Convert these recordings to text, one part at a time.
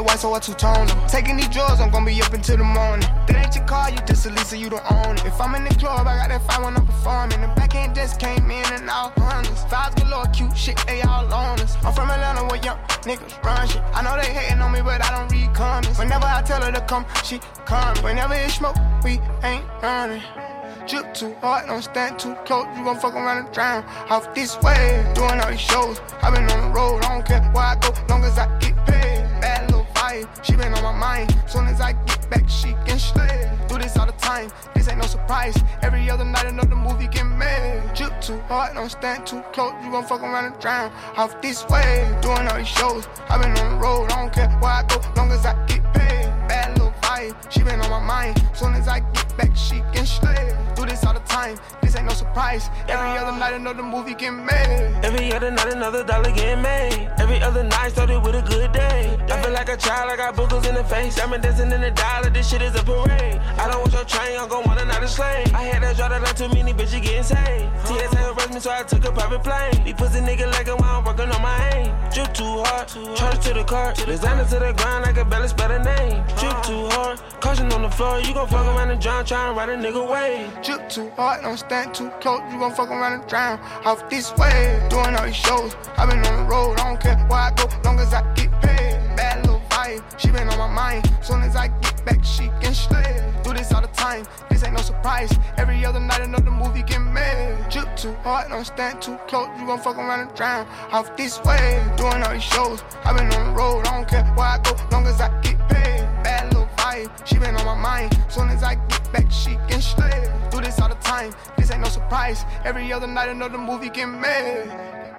white, so I two-tone. Taking these drugs, I'm gonna be up until the morning. That ain't your car, you just a Lisa, you don't own it. If I'm in the club, I got that fight when I'm performing. The back end just came in and all hundreds. Fives galore, cute shit, they all on us. I'm from Atlanta where young niggas run shit. I know they hating on me, but I don't read comments. Whenever I tell her to come, she come. Whenever it's smoke, we ain't running. Drip too hard, don't stand too close. You gon' fuck around and drown off this way. Doing all these shows, I been on the road. I don't care where I go, long as I get paid. Bad little vibe, she been on my mind. Soon as I get back, she can slay. Do this all the time, this ain't no surprise. Every other night another movie get made. Drip too hard, don't stand too close. You gon' fuck around and drown off this way. Doing all these shows, I been on the road. I don't care where I go, long as I get paid. Bad little vibe, she been on my mind. Soon as I get back, she can slay. Do this all the time, this ain't no surprise. Every other night another movie get made. Every other night another dollar get made. Every other night started with a good day. I feel like a child, I got boogers in the face. I'm dancing in the dollar, this shit is a parade. I don't want your train, I'm gon' want another slave. I had to draw that line, too many bitches getting saved. TSA arrest me, so I took a private plane. These pussy nigga like it while I'm working on my aim. Drip too hard, charge to the car. Designer to the ground, I can barely spell a name. Drip too hard, caution on the floor. You gon' fuck around and drown, try and ride a nigga way. Drip too hard, don't stand too close. You gon' fuck around and drown off this way. Doing all these shows, I been on the road. I don't care where I go, long as I get paid. Bad little vibe, she been on my mind. Soon as I get back, she can slay. Do this all the time, this ain't no surprise. Every other night another movie get made. Drip too hard, don't stand too close. You gon' fuck around and drown off this way. Doing all these shows, I been on the road. I don't care where I go, long as I get paid. Bad little vibe, she been on my mind. Soon as I get back, she can slay. Do this all the time, this ain't no surprise. Every other night another movie get made.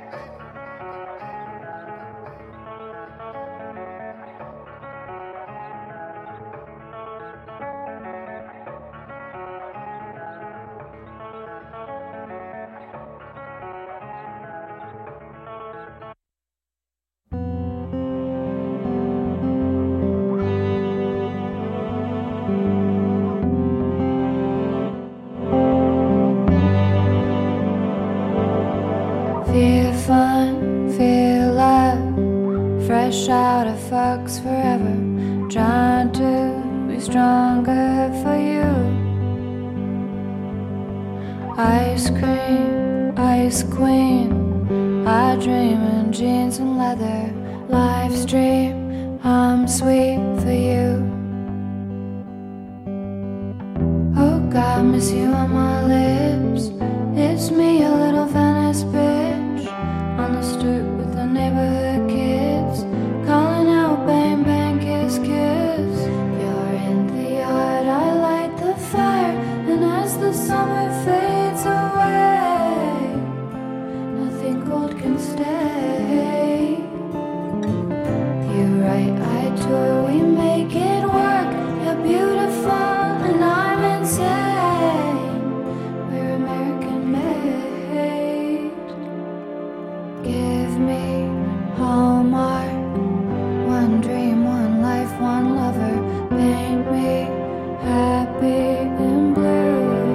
Feel fun, feel love, fresh out of fucks forever. Trying to be stronger for you. Ice cream, ice queen, I dream in jeans and leather. Life's dream, I'm sweet for you. Oh God, miss you on my lips. It's me, a little Venice bitch, on the stoop with the neighborhood kids, calling out bang bang kiss kiss. You're in the yard, I light the fire, and as the summer fades away, nothing cold can stay. You write, I tour, we make it work. You're beautiful and I'm insane. We're American made. Give me Hallmark. One dream, one life, one lover. Paint me happy and blue.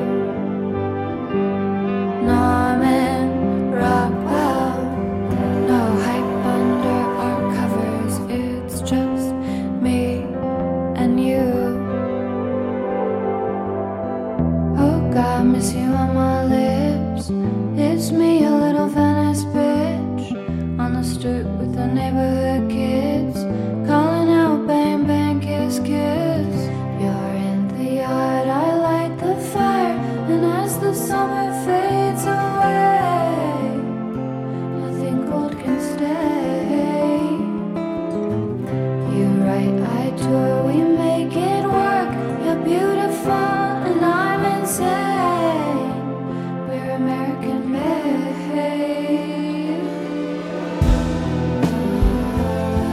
Norman Rockwell. No hype under our covers. It's just me and you. Oh God, miss you on my lips. It's me, a little Venice bitch, on the stoop with the neighborhood kids, calling out bang bang kiss kiss. You're in the yard, I light the fire, and as the summer fades away, nothing cold can stay. You write, I tour, we make it work. You're beautiful and I'm insane. We're American made.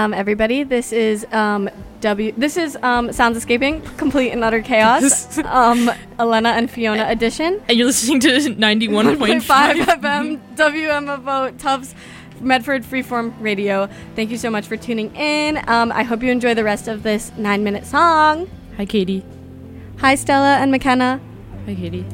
everybody. This is Sounds Escaping, Complete and Utter Chaos, Elena and Fiona edition. And you're listening to 91.5 FM WMFO Tufts Medford Freeform Radio. Thank you so much for tuning in. I hope you enjoy the rest of this 9-minute song. Hi, Katie. Hi, Stella and McKenna. Hi, Katie.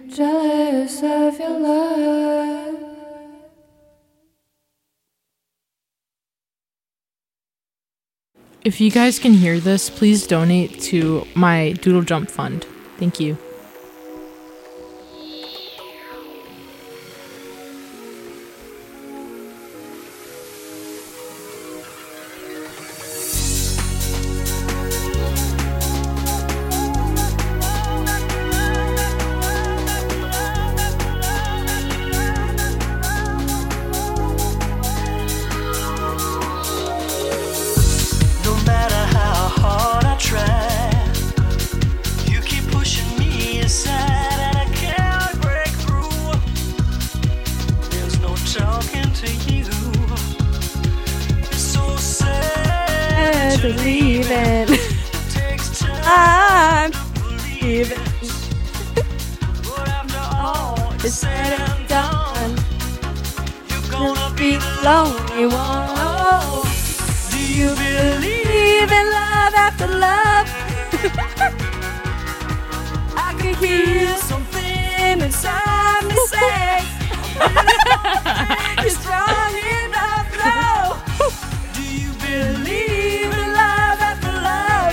jealous of your love. If you guys can hear this, please donate to my Doodle Jump fund. Thank you. Believing. I'm believing. All is said and done. You're gonna be the lonely one. Oh, do you believe in love after love? I can hear something inside me say, you're strong enough now. Do you believe in love after love?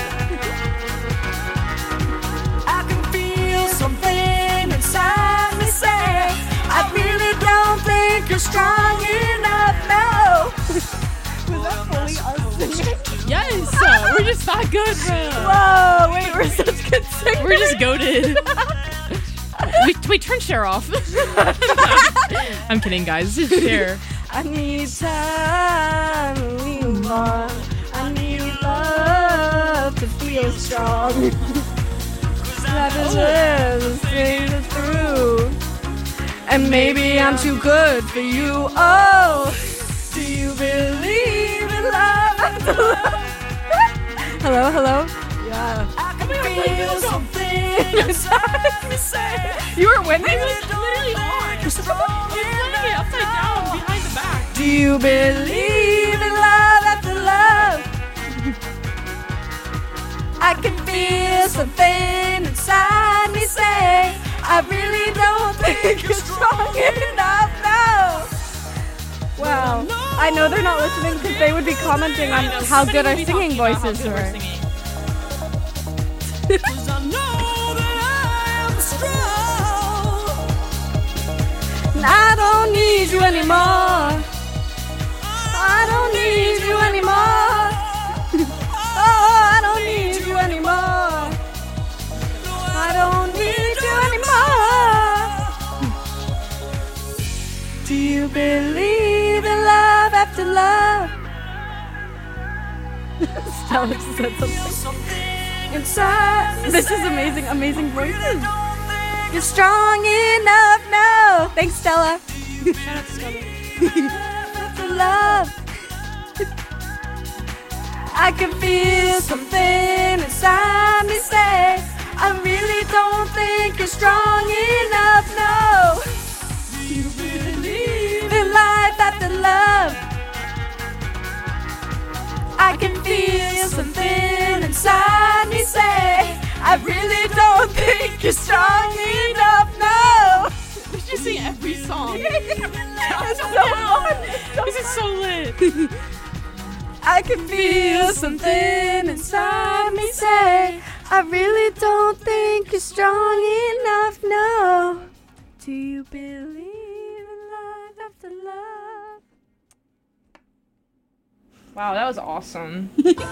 I can feel something inside me say, I really don't think you're strong enough now. Was that fully us singing? Yes, we're just that good, bro. Whoa, wait, we're such good singers. We're just goated. we turned Cher off. I'm kidding, guys. Cher. I need time to move on. I need love to feel strong. Happiness is through. And maybe I'm too good for you. Oh, do you believe in love after love? Hello, hello? Yeah. I can feel something inside me say. You were winning? I was literally on. You're playing it upside down behind the back. Do you believe in love after love? I can feel something inside me say, I really don't think you're strong enough now. Wow. I know they're not listening because they would be commenting on how good our singing voices were. I don't need you anymore. I don't need you anymore. Oh, I don't need you anymore. I don't need you anymore. Do you believe in love after love? Stella just said something inside. This is amazing, amazing voices. You're strong enough now. Thanks, Stella. Shout out to Stella. Love. I can feel something inside me say, I really don't think you're strong enough, no. Do you believe in life after love? I can feel something inside me say, I really don't think you're strong enough, no. We should sing every song. It's so fun. This is so lit. I can feel something inside me say, I really don't think you're strong enough, no. Do you believe in love after love? Wow, that was awesome.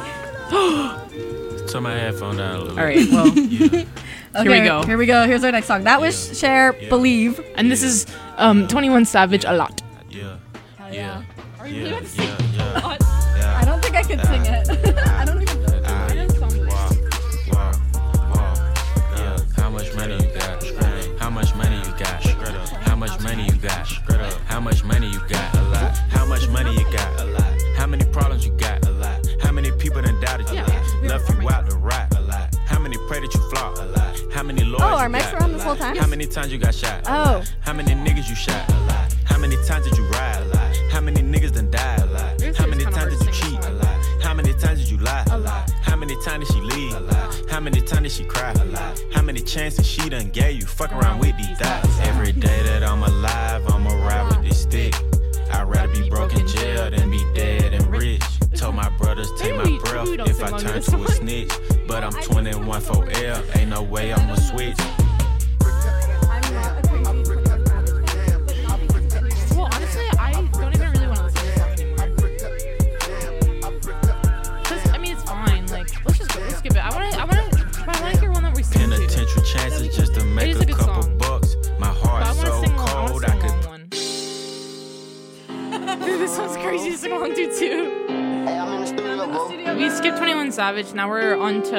Turn my headphone down a little bit. All right, well, Yeah. Okay, Here we go. Here we go. Here's our next song. That was Cher, Believe. and this is 21 Savage, A Lot. Yeah. Hell Yeah. Are you Yeah. really about to sing Yeah. A Lot? Yeah. I don't think I could sing it. I don't even know. Yeah. How much money you got? How much money you got? How much money you got? How much money you got? A lot. How much money you got? A lot. How many problems you got? A lot. How many people done doubted you? Left you out to rot? A lot. How many pray that you flop? A lot. How many lawyers Oh, our you mics got? were on this whole time? How many times you got shot? Oh. How many niggas you shot? A lot. How many times did you ride? A lot. How many niggas done died? A lot. How many times did you cheat? A lot. How many times did you lie? A lot. How many times did she leave? A lot. How many times did she cry? A lot. How many chance and she done gave you. Fuck around with these thighs. Every day that I'm alive, I'ma ride with this stick. I'd rather be broke in jail than be dead and rich. Told my brothers take my breath if I turn to a snitch. But I'm 21 for L, ain't no way I'ma switch. Well, honestly, I don't even really want to listen to this song anymore. Cause I mean, it's fine. Like, let's just go. Let's skip it. I want to hear one that we sing to. Penitentiary chances just to make a couple bucks. My heart's so cold, I could. Dude, this one's crazy to sing along to too. Hey, I'm in the studio, bro. We skipped 21 Savage. Now we're on to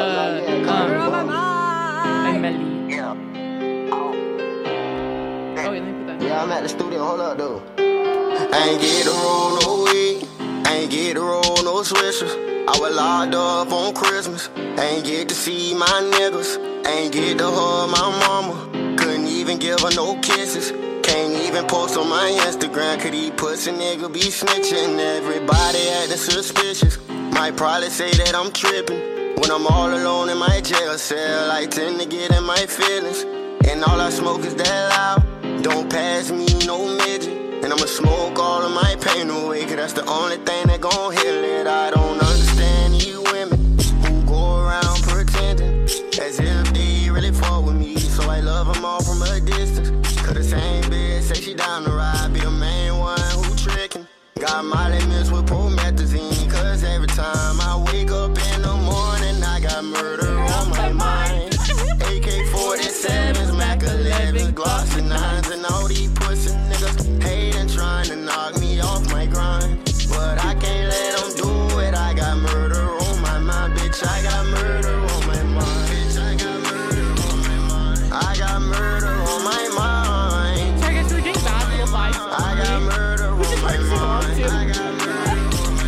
by Melly. Yeah. Oh, wait, let me put that. Yeah, I'm at the studio. Hold up, though. I ain't get to roll no weed. I ain't get to roll no swishers. I was locked up on Christmas. I ain't get to see my niggas. I ain't get to hug my mama. Couldn't even give her no kisses. Can't even post on my Instagram. Could he pussy nigga be snitching? Everybody acting suspicious. Might probably say that I'm tripping. When I'm all alone in my jail cell, I tend to get in my feelings. And all I smoke is that loud. Don't pass me no midget. And I'ma smoke all of my pain away, cause that's the only thing that gon' heal it. I don't understand you women who go around pretending as if they really fuck with me. So I love them all from a distance. Cause the same bitch say she down the ride, be the main one who trickin'. Got Molly mixed with promethazine, cause every time I wake up in the morning, I got murder on my mind. AK-47s, Mac 11s, Glocks and 9s, and all these pussy niggas hating, trying to knock me off my grind. But I can't let them do it, I got murder on my mind, bitch, I got murder on my mind. Bitch, I got murder on my mind. I got murder on my mind. Sorry guys, we're doing bad little vibes. I got murder on my mind. I got murder on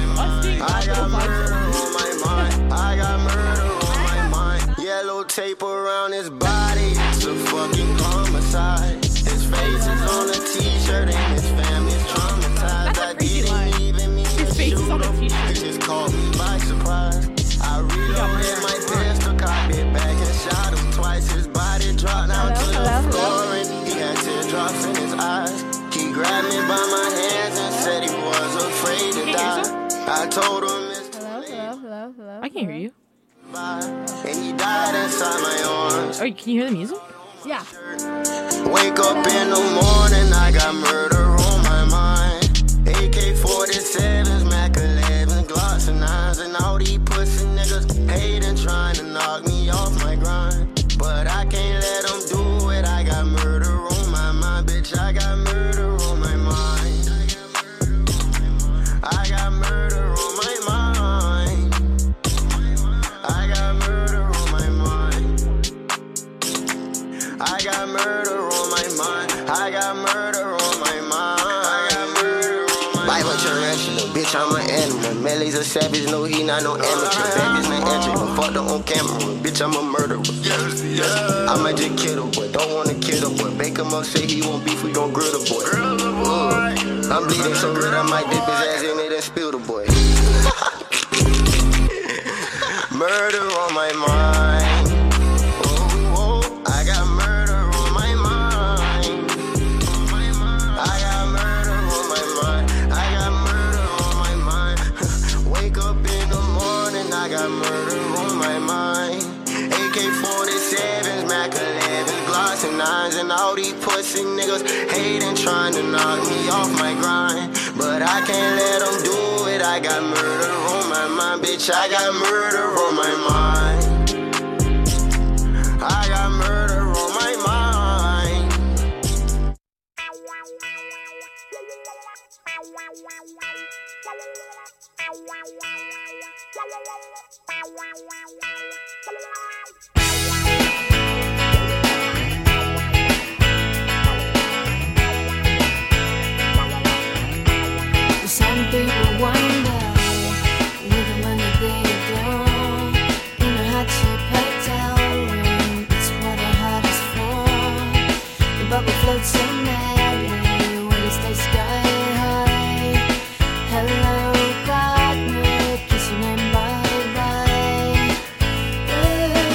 my mind. I got murder on my mind. Yellow tape around his body, it's a fucking homicide. His face is on a t-shirt and his family's traumatized. I didn't even mean to shoot him, it just caught me by surprise. I reloaded my pistol, cocked it back and shot him twice. His body dropped down to the floor and he had teardrops in his eyes. He grabbed me by my hands and said he was afraid to die. I told him it's too late. Hello. I can't hear you. And he died inside my arms. Oh, can you hear the music? Yeah. Wake up in the morning, I got murder on my mind. AK-47s, Mac 11s, Glocks and 9s, and all these pussy niggas hating, trying to knock me off my grind. But I can't let them do it, I got murder on my mind, bitch, I got murder on my mind. I got murder on my mind. I got murder on my mind. I got murder on my mind. I got murder on my mind. I got murder on my mind. Bible tarantula, bitch, I'm an animal. Melly's a savage, no, he not no amateur. Baby's not entry, fucked up on camera. Bitch, I'm a murderer. I might just kill the boy, don't wanna kill the boy. Bake him up, say he won't beef, we gon' grill the boy. I'm bleeding so good, I might dip his ass in it and spill the boy. Murder on my mind. Oh, I got murder on my mind. I got murder on my mind. I got murder on my mind. Wake up in the morning, I got murder on my mind. AK-47s, Mac 11s, Glocks and 9s, and all these pussy niggas hating, trying to knock me off my grind. But I can't let them do it, I got murder on my mind, bitch, I got murder on my mind. I got murder on my mind. Some people wonder with the money they don't in a hot-shaped hotel room. It's what a heart is for. The bubble floats so madly when it stays sky high. Hello, God, kiss your name, bye-bye.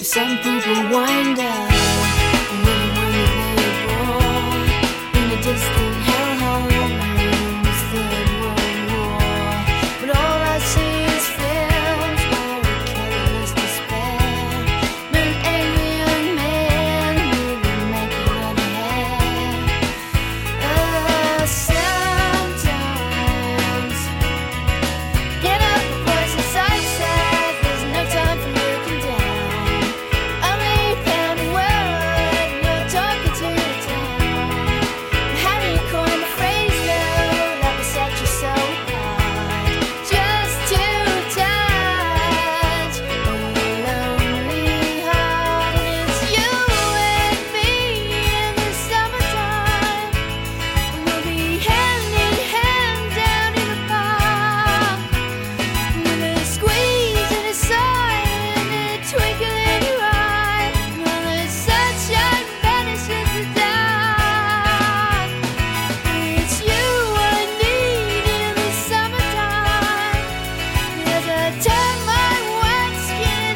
Some people wonder when they were born in a distant hellhole in the Third World War. But all I see is films where a careless despair but an angry young man with a naked on hair. Sometimes get up, voice inside says there's no time for looking down. Only pound word, no talking to the town. How do you coin the phrase though that will set you so hard? Just to touch a lonely heart. And it's you and me in the summertime. We'll be hand in hand down in the park. With a squeeze and a sigh and a twinkle in your eye. While the sunshine vanishes the dark. It's you I need in the summertime. As I turn my white skin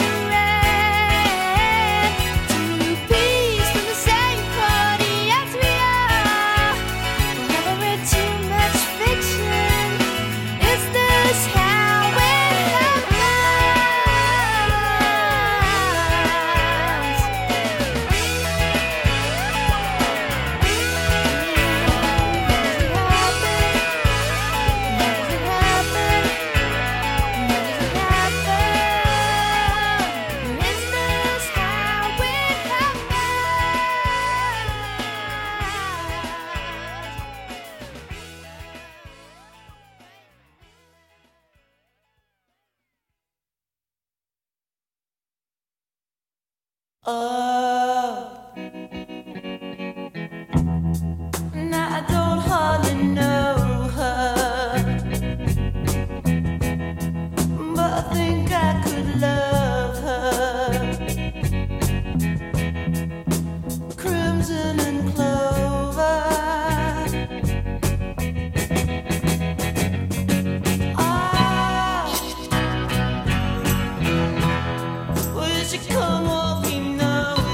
red to peace from the same party as we are. Never read too much fiction. Is this how it happens? Now I don't hardly know her, but I think I could love her. Crimson and clover. Will she come walking now?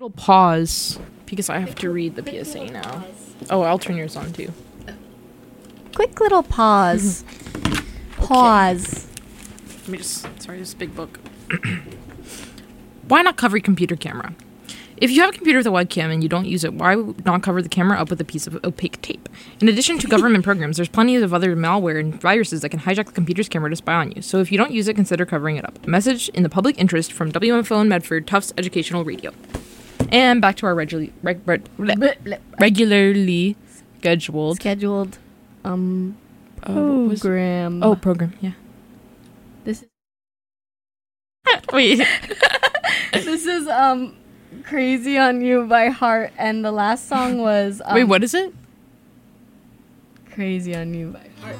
Little pause because I have to read the PSA now. Oh, I'll turn yours on too. Quick little pause. Pause. Let me just, sorry, this big book. Why not cover your computer camera? If you have a computer with a webcam and you don't use it, why not cover the camera up with a piece of opaque tape? In addition to government programs, there's plenty of other malware and viruses that can hijack the computer's camera to spy on you. So if you don't use it, consider covering it up. A message in the public interest from WMFO in Medford, Tufts Educational Radio. And back to our regularly scheduled program. Program, yeah. This is Wait. this is Crazy on You by Heart, and the last song was Wait, what is it? Crazy on You by Heart.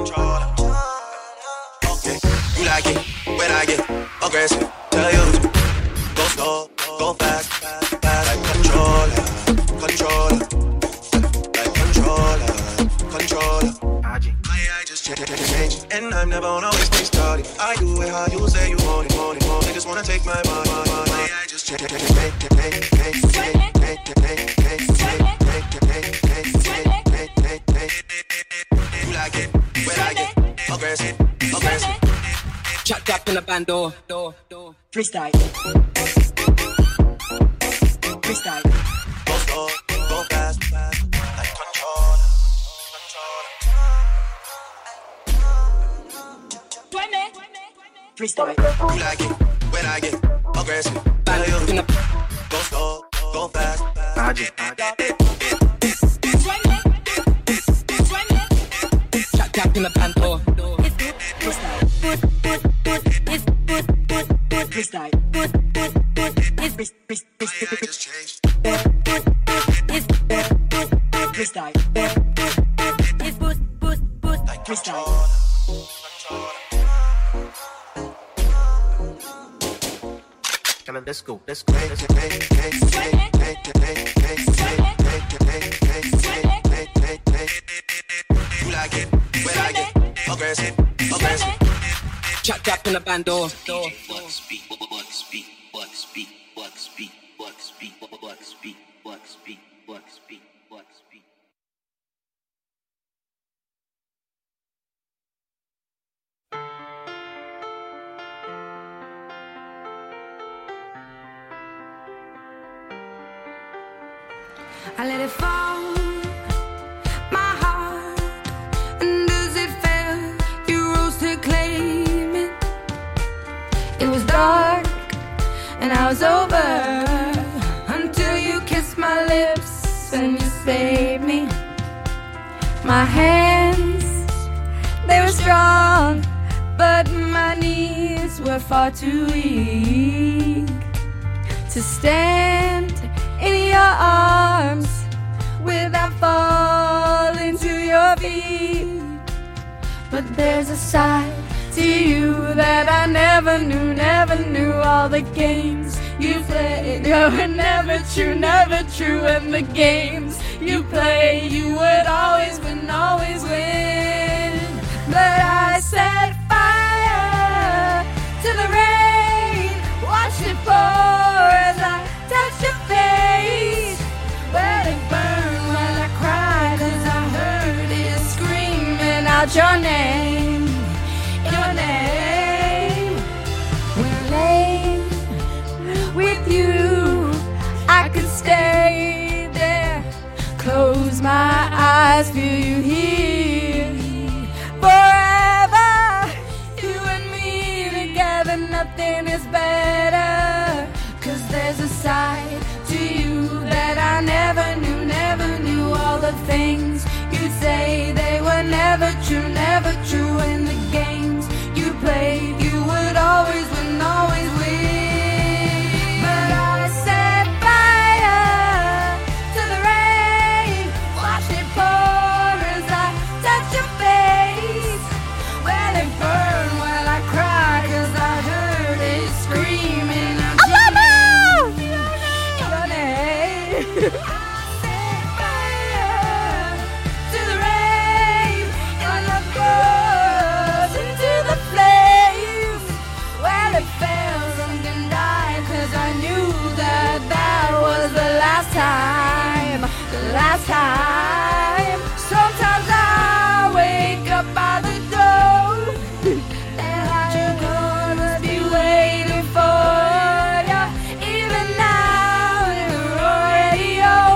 Okay, you like it when I get aggressive. Tell you to go slow, go fast, like controller, like controller. My AI just change, and I'm never on always stay started. I do it how you say you want it. They just wanna take my money. My AI just change. You like it when I get aggressive. Chat gap in the band door. Freestyle. Go slow, go fast, like controller. Freestyle. You like it when I get aggressive. Go slow, go fast. Chat gap in the band door. Freestyle. Just changed. Freestyle. Like Freestyle. Come on, let's go. You like it when I get aggressive. Chat gap in the band door. I let it fall, my heart, and as it fell, you rose to claim it. It was dark, and I was over, until you kissed my lips, and you saved me. My hands, they were strong, but my knees were far too weak to stand in your arms without falling to your feet. But there's a side to you that I never knew. All the games you played were never true. And the games you play, you would always win. But I set fire to the rain, watched it pour as I touched your face. Well, it burned while I cried, 'cause I heard it screaming out your name. When I lay with you, I could stay there, close my eyes, feel you here forever. You and me together, nothing is better. 'Cause there's a side to you that I never knew. All the things you'd say, they were never true. In the games you played, you would always win. But I set fire to the rain, watch it pour as I touch your face. Well, it burned while I cried, 'cause I heard it screaming out your name. Last time. Sometimes I wake up by the door, and I'm gonna be waiting for you. Even now, you're already over.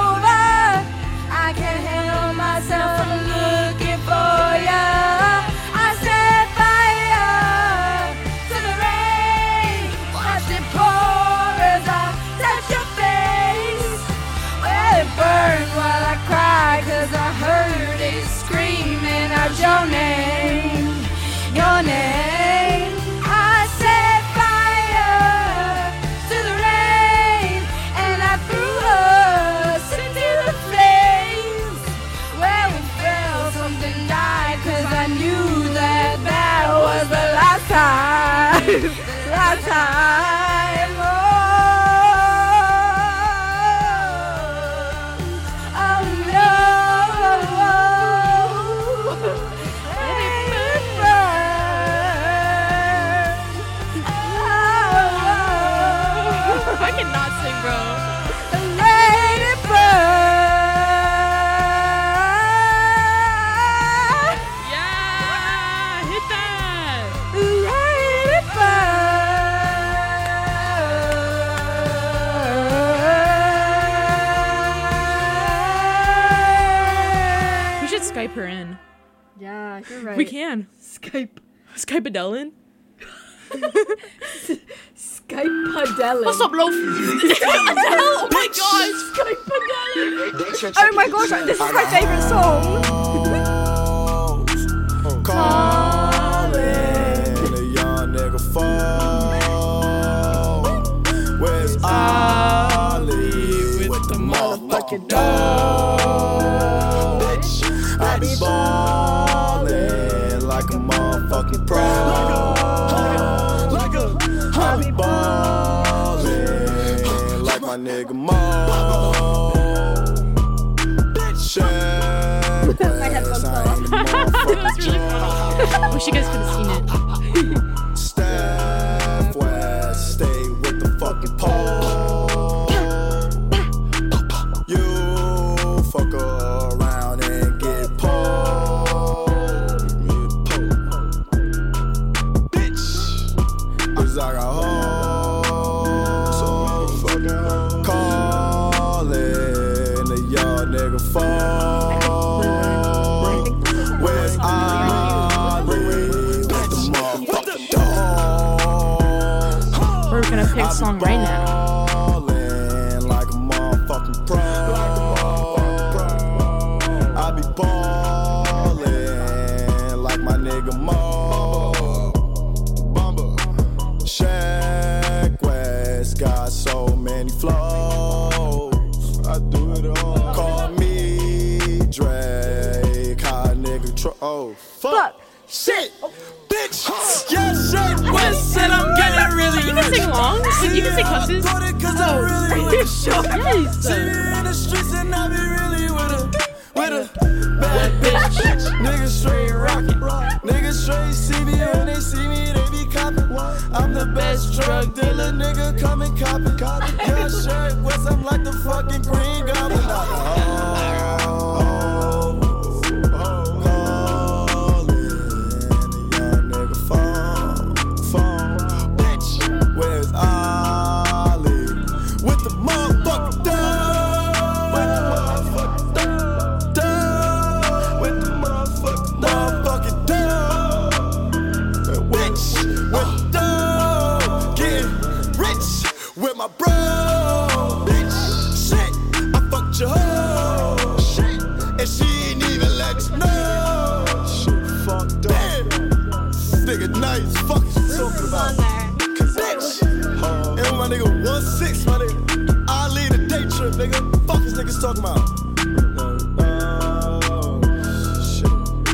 Skype her in. Yeah, you're right. We can. Skype Adele in. Skype Adele. What's up, loaf? Adele! Oh my gosh! Skype Adele. Oh my gosh, this is my favorite song. Calling a young nigga phone. Where's Ollie with the motherfucking dog? Bitch, I be ballin' like a motherfucking pro. I be ballin' like my nigga Mo. Bitch, My headphones fell off. That was really fun. Wish you guys could have seen it. Steph West, stay with the fucking pole. You fuck around and get pulled. Bitch, 'cause I got hoes. So fucking calling a young nigga phone. Where's We're gonna pick a song right now. Like a motherfucking pro. I be ballin' like my nigga Mo. Shaq West got so many flows. I do it all. Call me Drake. How a nigga oh fuck. Shit. Bitch. Yeah, shit. West said I'm getting really. You can sing along. You can sing cusses. Are you sure? Yes. See me in the streets and I be really with a bad bitch. Niggas straight rockin'. Niggas straight see me when they see me, they be coppin'. I'm the best drug dealer, nigga, come and cop it. Yeah, shit. West, I'm like the fucking Green Goblin. Where's Ollie with the motherfucking dog? With the motherfucking dog. With the motherfucking dog. Bitch, with the dog. Getting rich with my bro. Bitch, shit, I fucked your hoe. Shit, and she ain't even let us know. Shit, fucked up. Nigga nice, fuck you talking about? And my nigga 1-6, my nigga. I lead a day trip, nigga. Fuck is niggas talking about? Shit.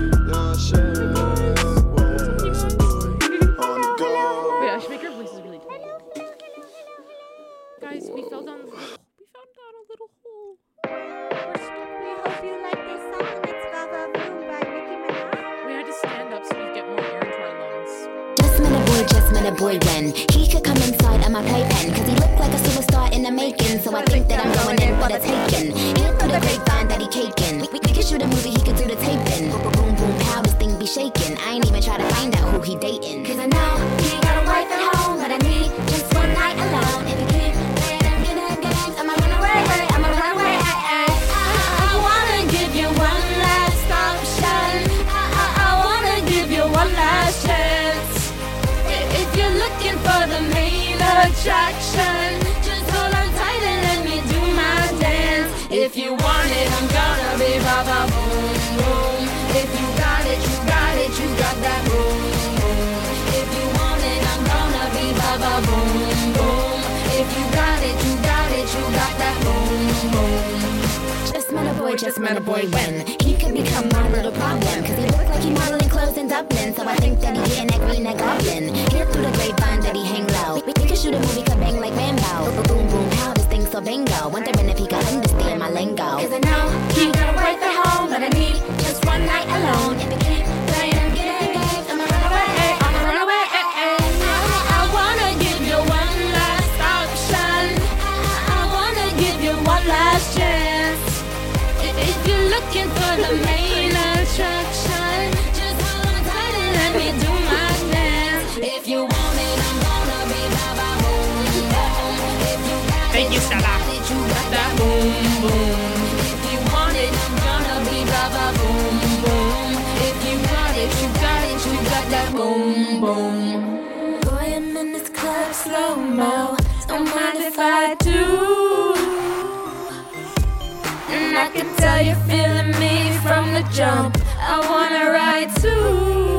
On the go. Wait, I should make her voices really tiny. Guys, we fell down a little hole. We hope you like this song. It's Baba Boom by Nicki Minaj. We had to stand up so we could get more air into our lungs. Just met a boy when he could come inside of my playpen, cause he looked like a superstar in the making. So I think that I'm going in for the taking. Hear through the grapevine that he caking. We could shoot a movie, he could do the taping. Boom, boom, pow, this thing be shaking. I ain't even try to find out who he dating. Cause I know he ain't got a wife at home, but I need just one night alone. If you keep playing them games, I'ma run away, I'ma run away. I wanna give you one last option. I wanna give you one last chance. If you're looking for the main attraction, just hold on tight and let me do my dance. If you want it, I'm gonna be Baba Boom Boom. If you got it, you got it, you got that boom boom. If you want it, I'm gonna be Baba Boom Boom. If you got it, you got it, you got that boom boom. Just met a boy when he could become my little problem. Cause he looked like he modeling clothes in Dublin. So I think that he getting that green, that goblin. Hear through the grapevine that he hang low. We could shoot a movie, could bang like Rambo. Boom, boom, pow, this thing so bingo. Wondering if he could understand my lingo. Cause I know he got a wife at home, but I need just one night alone. If he keep playing and getting games, I'ma run away, I'ma run away. I wanna give you one last option. I wanna give you one last chance. If you're looking for the main attraction, just hold on tight and let me do my dance. If you want it, I'm gonna be Baba Boom Boom. If you got Thank you, Stella. it, you got that boom boom. If you want it, I'm gonna be Baba Boom boom, boom. Boy, I'm in this club slow-mo. Don't mind if I do. And I can tell you're feeling me from the jump. I wanna ride too.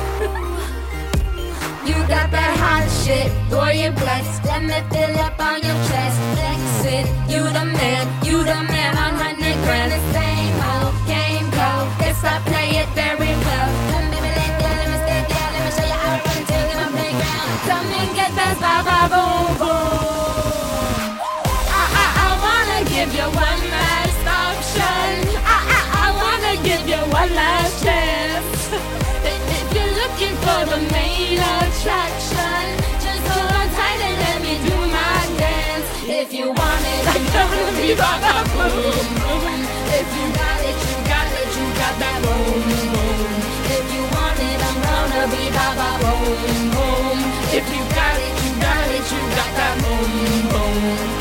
You got that hot shit, boy, you're blessed. Let me fill up on your chest. That's it, you the man, 100 grand. The same old game go. Guess I play it very well. Let me stay there, let me show you how to run until you're my playground. Come and get that ba-ba boom boom. I wanna give you one last option. I wanna give you one last chance. If you're looking for the main attraction, just hold on tight and let me do my dance. If you want it, I'm gonna be ba-ba boom boom. If you got it, you got it, you got that boom boom. If you want it, I'm gonna be ba-ba boom boom. If you got it, you got it, you got that boom boom.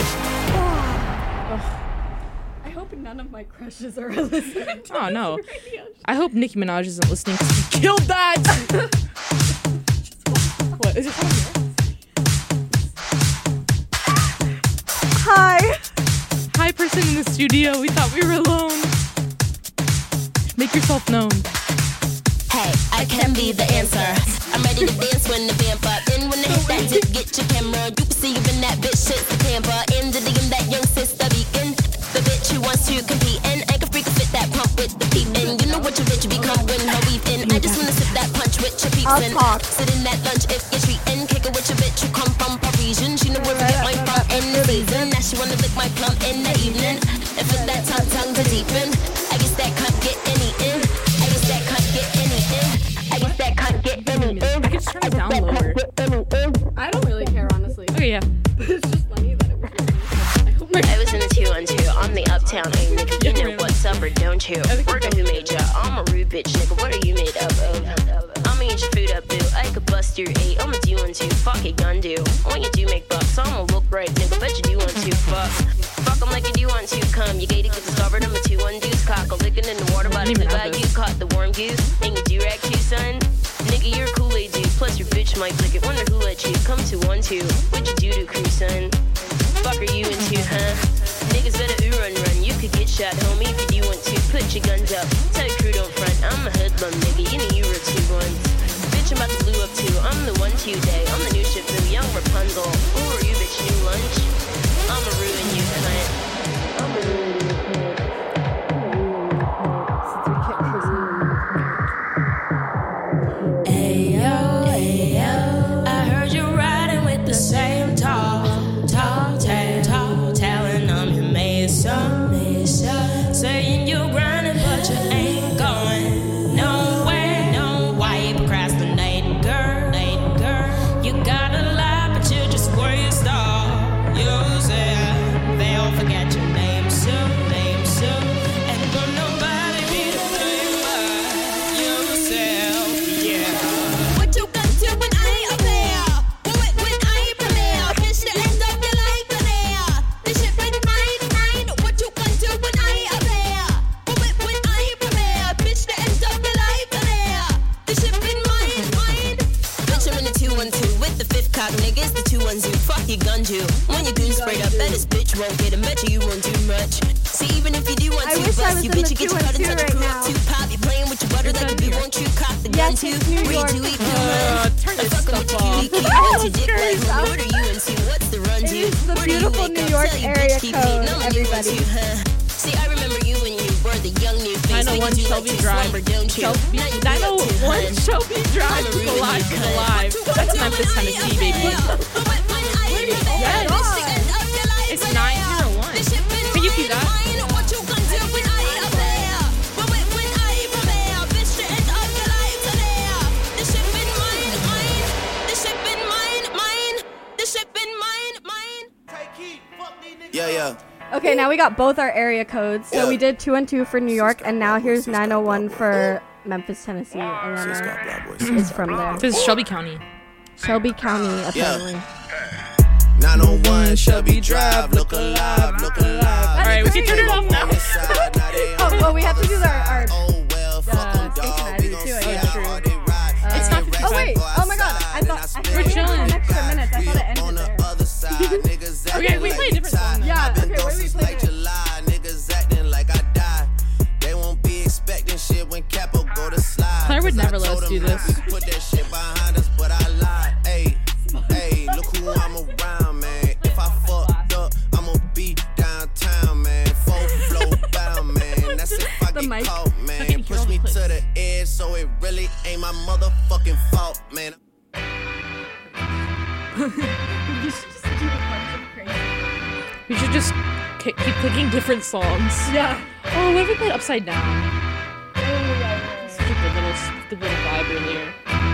I hope none of my crushes are listening to Oh, no. this radio show. I hope Nicki Minaj isn't listening because he killed that. What? Is it coming here? Hi. Hi, person in the studio. We thought we were alone. Make yourself known. Hey, I can be the answer. I'm ready to dance when the vamp up. And when I hit that dip, get your camera. You can see you in that bitch shit's the camper. In the DM, that young sister beacon. The bitch who wants to compete and I can freak fit that pump with the peep in. You know what your bitch become when her weave in. I just wanna sip that punch with your peeps in. Sit in that lunch if you're treating. Kick it with your bitch who come from Parisian. She know where to get my from in the season. Now she wanna lick my plum in the evening. And fit that tongue to deepen. I guess that can't get any in. I guess that can't get any in. I guess that can't get any in. I can just turn it down lower. I don't really care, honestly. Okay, yeah. But it's just funny that it was I was in the 212, I'm the uptown A nigga, you know what's up or don't you? Word who made ya, I'm a rude bitch nigga, what are you made up of? I'ma eat your food up boo, I could bust your 8, I'ma do one too, fuck it gun do. When you do make bucks, I'ma look right nigga, bet you do want to, fuck em like you do want to, come, you gated get discovered, I'm a 2-1 deuce, cock, a lickin' in the water bottom, the bag you caught the warm goose, and you do rag too son, nigga you're a Kool-Aid dude, plus your bitch might lick it, wonder who let you, come to 1-2, what you do to crew son? Fuck are you into, huh? Niggas better ooh run. You could get shot, homie, if you do want to. Put your guns up, tell your crew don't front. I'm a hoodlum, nigga, you know you were 2 ones. Bitch, I'm about to blue up too. I'm the 1-2 day. I'm the new ship, boo, young Rapunzel. Who are you, bitch, new lunch? I'ma ruin you, cunt. I'ma ruin you, cunt. Ayo, ayo, I heard you riding with the same talk, telling I'm your mason, saying you grinding but you ain't going nowhere. No, why you procrastinating, girl? You got a lot but you just waste all yourself. They'll forget your name soon, and will nobody be the same by yourself. Yeah. What you got to when I ain't up there? When I ain't premier, bitch, the end of your life in there. This shit been mine. What you got to when I ain't up there? When I ain't premier, bitch, the end of your life in there. This shit been mine. Bitch, I'm in the 212 with the 5th cock, niggas, the 2-1-2. Fuck your gun, you. When your goon sprayed up, bet this bitch won't get him. Bet you won't do much. See, even if you do want to bust, you bitch, you get your cut and touch your crew up too. Pop, you playing with your butter like a bee. Won't you cock the gun too? Read to eat, Turn this fuck with stuff your off. cutie. What's your dick like? What are you into? What's the run to? It is the Where do you beautiful make New up? York Tell you area bitch, keep code, eating. I'm a new one everybody. too, huh? See, I remember you when you were the young new face. 901 Shelby Drive. 901 Shelby Drive is alive. That's Memphis, Tennessee, baby. Yes. It's 901. Can you see that? Yeah. Okay, now we got both our area codes. So we did 212 for New York, and now here's 901 for Memphis, Tennessee. Alana is from there. This is Shelby County. Shelby County, apparently. 901 Shelby Drive, look alive. Alright, we can turn it off now. Oh, well, we have to do our synchronizing too, I guess. It's not 55. Oh, wait. would never let us do this. Put that shit behind us, but I lied. Hey, look who I'm around, man. If I fucked up, I'ma be downtown, man. Full flow bound, man. That's if I get caught, man. Push me to the edge, so it really ain't my motherfucking fault, man. We should just keep picking different songs. Yeah. Oh, what if we played Upside Down? Oh, yeah. Such a good little vibe earlier.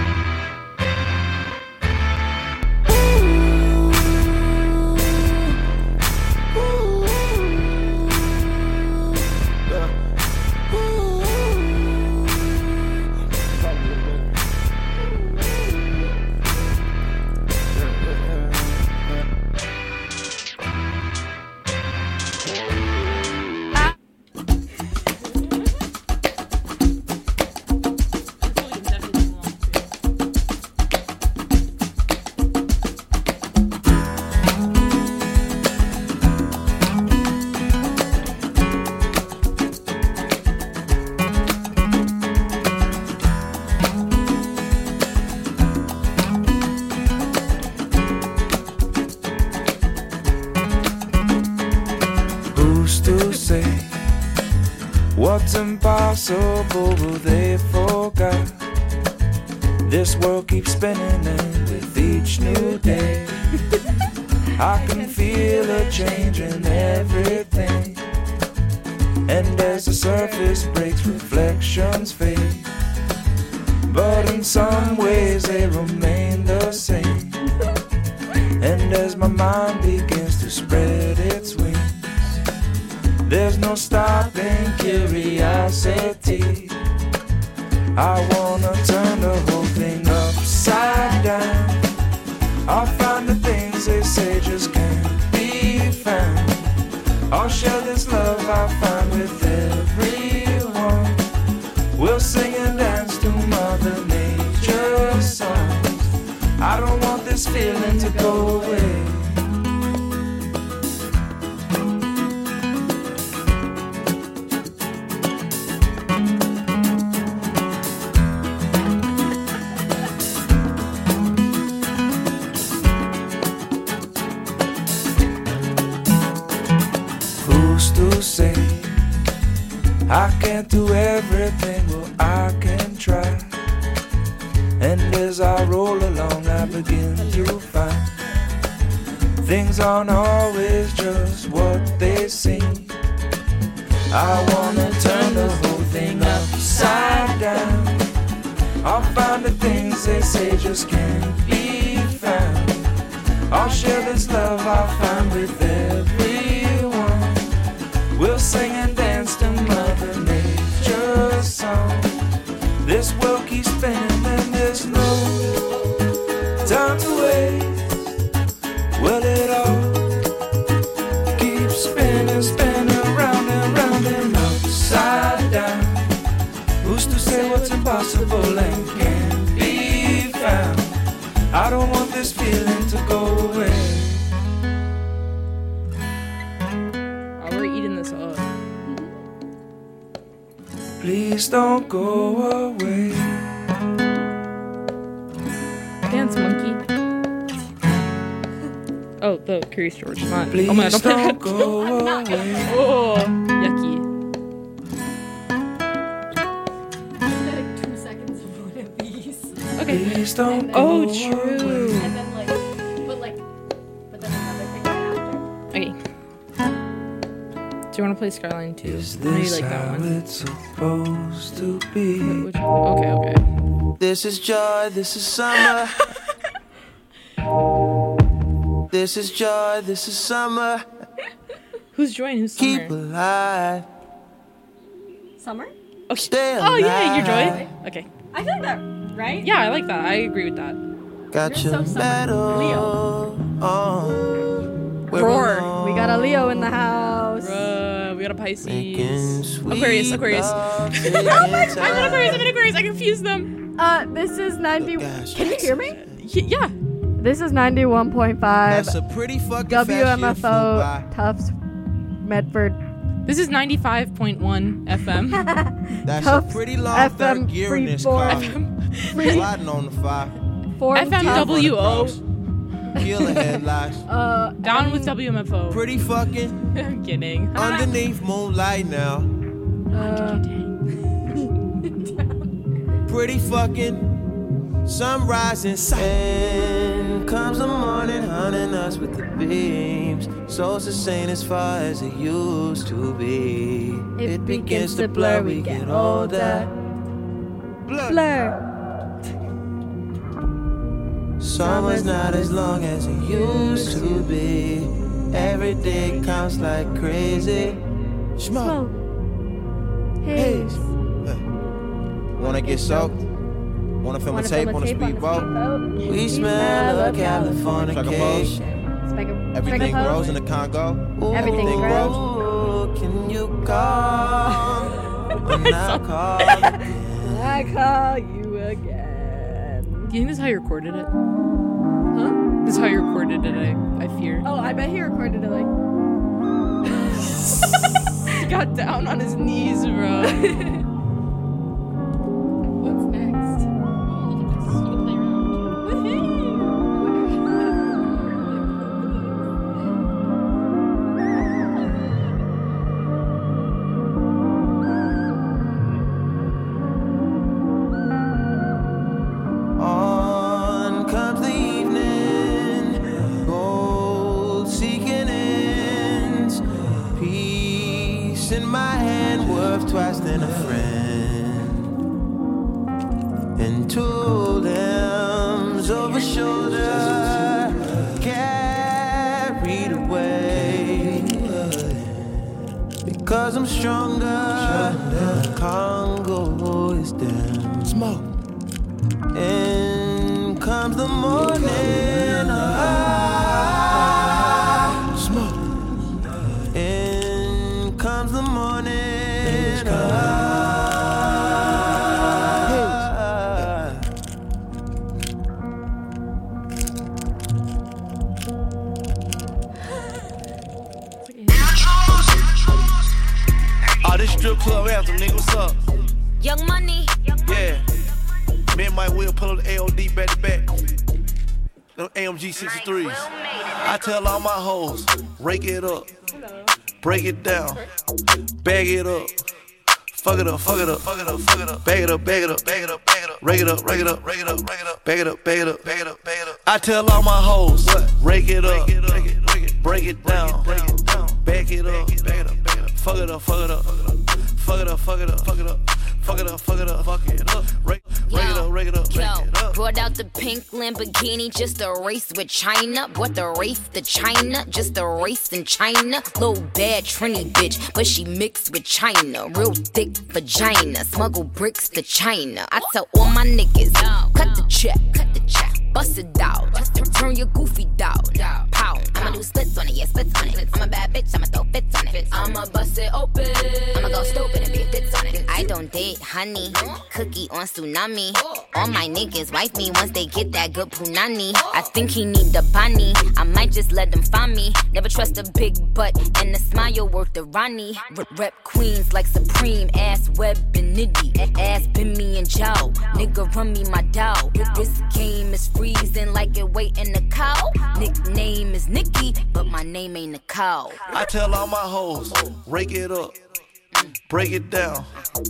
What's impossible, they forgot. This world keeps spinning, and with each new day, I can feel a change in everything. And as the surface breaks, reflections fade. But in some ways, they remain the same. And as my mind begins to spread its wings, there's no stopping curiosity. I wanna turn the whole thing upside down. I'll find the things they say just can't be found. I'll share this love I find with everyone. We'll sing and dance to Mother Nature's songs. I don't want this feeling to go away. Say I can't do everything, well I can try. And as I roll along I begin to find things aren't always just what they seem. I wanna turn the whole thing upside down. I'll find the things they say just can't be found. I'll share this love I find with everyone. We'll sing and dance to Mother Nature's song. This world keeps spinning and there's no time to waste. Well, it all keeps spinning, spinning round and round and upside down. Who's to say what's impossible and can't be found? I don't want this feeling to go away. Please don't go away. Dance monkey. Oh, the Curious George, not. Please oh my God, don't go away. Oh, yucky. Like 2 seconds of one of these. Okay. Please don't go Oh, true. away. And then but then another thing right after. Okay. Do you want to play Skyline 2? Is I know you this like that how one. it's supposed to be? Okay. This is joy, this is summer. This is joy, this is summer. Who's Joy and who's Summer? Keep alive. Summer? Oh, Stay oh yeah, you're alive. Joy. Okay. I feel like that, right? Yeah, I like that. I agree with that. Got You're your so summer. medal. Leo. We're Roar. alone. We got a Leo in the house. We got a Pisces. Making sweet Aquarius. love I'm to an your Aquarius. I confuse them. This is 90. gosh. Can you hear me? Yeah. This is 91.5 That's a pretty fucking fast year flew by. WMFO Tufts Medford This is 95.1 FM. That's Tough a pretty long FM third gear in this car. Sliding on the fire. FMWO. Killer headlights. Down with WMFO. Pretty fucking. I'm kidding. Underneath moonlight now. Pretty fucking. Sunrise inside. And comes the morning, hunting us with the beams. So it's the same as far as it used to be. It begins to blur, we get older. Blur. Summer's not as long as it used to be. Every day counts like crazy. Smoke. Haze. Wanna get soaked? Wanna film a tape on a speedboat? We smell of Californication. Everything grows in the Congo. Everything grows. Can you call when I call? I call you again. Do you think this is how you recorded it? Huh? This is how you recorded it, I fear. Oh, I bet he recorded it like... He got down on his knees, bro. What's next? On comes the evening, gold seeking ends, peace in my hand worth twice than a friend, and two limbs over shoulder carried away, because I'm stronger, the Congo is down. Smoke. In comes the morning, smoke. In comes the morning, Oh, this strip club anthem, nigga, what's up? Young Money. Yeah. Me and Mike Will pull up the AOD back to back. Them AMG 63s. I tell all my hoes, rake it up, break it down, bag it up, fuck it up, fuck it up, fuck it up, fuck it up, bag it up, bag it up, bag it up, bag it up, rake it up, rake it up, rake it up, rake it up, bag it up, bag it up, bag it up, bag it up. I tell all my hoes, rake it up, break it down, bag it up, fuck it up, fuck it up, fuck it up, fuck it up, fuck it up. Fuck it up, fuck it up, fuck it up. Rake it up, rake it up, rake it up. Brought out the pink Lamborghini just to race with China. Brought the race to China just to race in China. Little bad Trini bitch, but she mixed with China. Real thick vagina, smuggle bricks to China. I tell all my niggas, cut the check, bust it out, turn your goofy down, pow. I'ma do splits on it, yeah, splits on it. I'm a bad bitch, I'ma throw fits on it. I'ma bust it open, I'ma go stupid and be fits on it. I don't date honey, cookie on tsunami. All my niggas wife me once they get that good punani. I think he need the bunny, I might just let them find me. Never trust a big butt and a smile worth the Ronnie. Rep queens like Supreme, ass Web and Nitty. Ass been me and Joe, nigga run me my dough. This game is freezing like it wait in the cow. Nickname is Nikki, but my name ain't Nicole. I tell all my hoes, rake it up, break it down,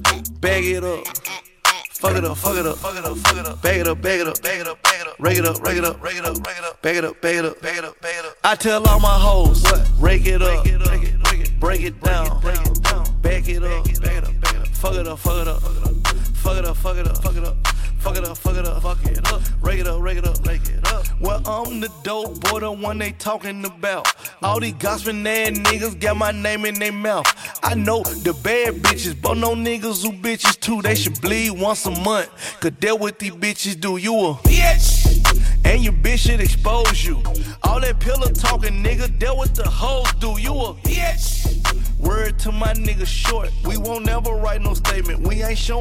bag it up, fuck it up, fuck it up, fuck it up, fuck it up, bag it up, bag it up, bag it up, bag it up, rake it up, rake it up, rake it up, rake it up, bag it up, bag it up, bag it up, bag it up. I tell all my hoes, rake it up, break it down, bag it up, fuck it up, fuck it up, fuck it up, fuck it up, fuck it up. Fuck it up, fuck it up, fuck it up. Rake it up, rake it up, rake it up. Well, I'm the dope boy, the one they talking about. All these gossiping ass niggas got my name in their mouth. I know the bad bitches, but no niggas who bitches too. They should bleed once a month. Cause that what these bitches do. You a bitch, and your bitch should expose you. All that pillow talking, nigga, that what the hoes do. You a bitch. Word to my nigga short, we won't never write no statement. We ain't showing